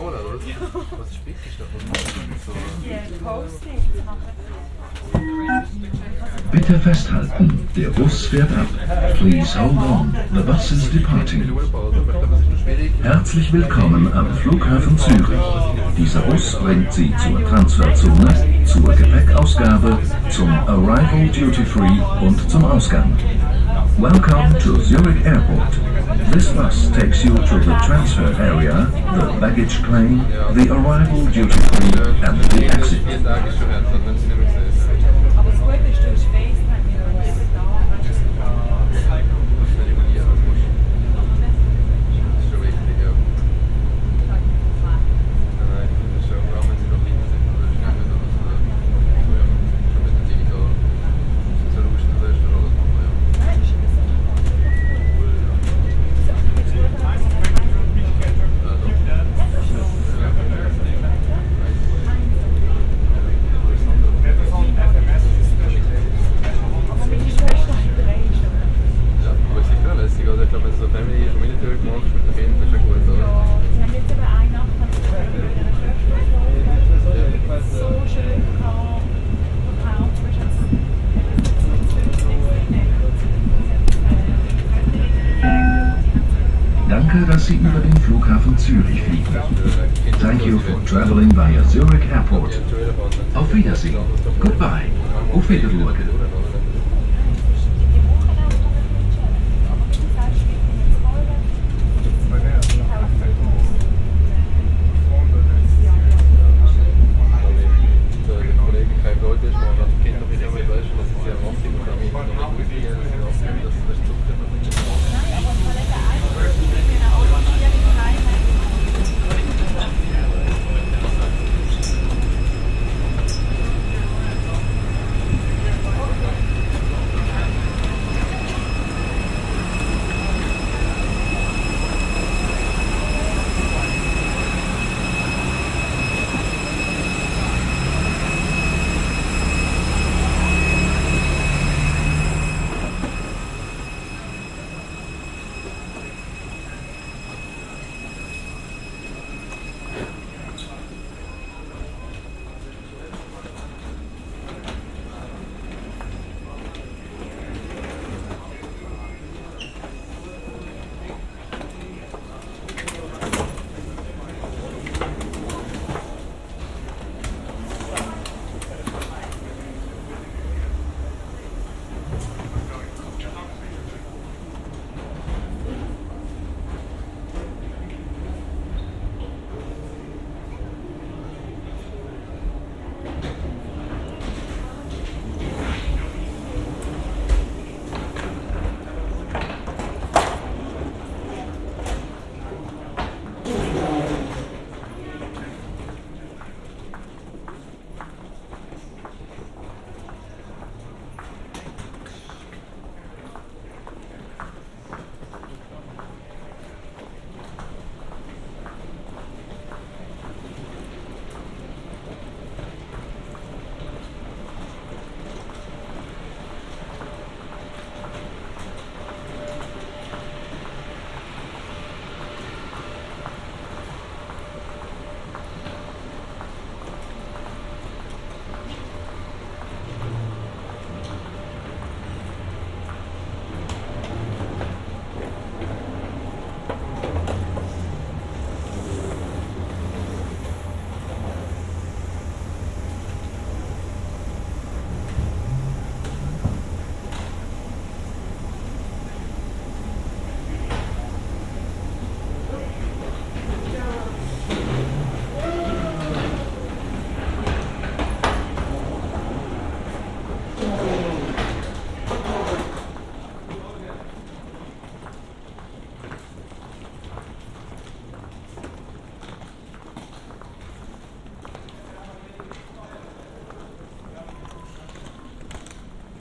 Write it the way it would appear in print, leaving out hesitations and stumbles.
Bitte festhalten, der Bus fährt ab. Please hold on, the bus is departing. Herzlich willkommen am Flughafen Zürich. Dieser Bus bringt Sie zur Transferzone, zur Gepäckausgabe, zum Arrival Duty Free und zum Ausgang. Welcome to Zurich Airport. This bus takes you to the transfer area, the baggage claim, the arrival duty free and the exit. Danke, dass Sie über den Flughafen Zürich fliegen. Thank you for traveling via Zurich Airport. Auf Wiedersehen. Goodbye. Auf Wiedersehen.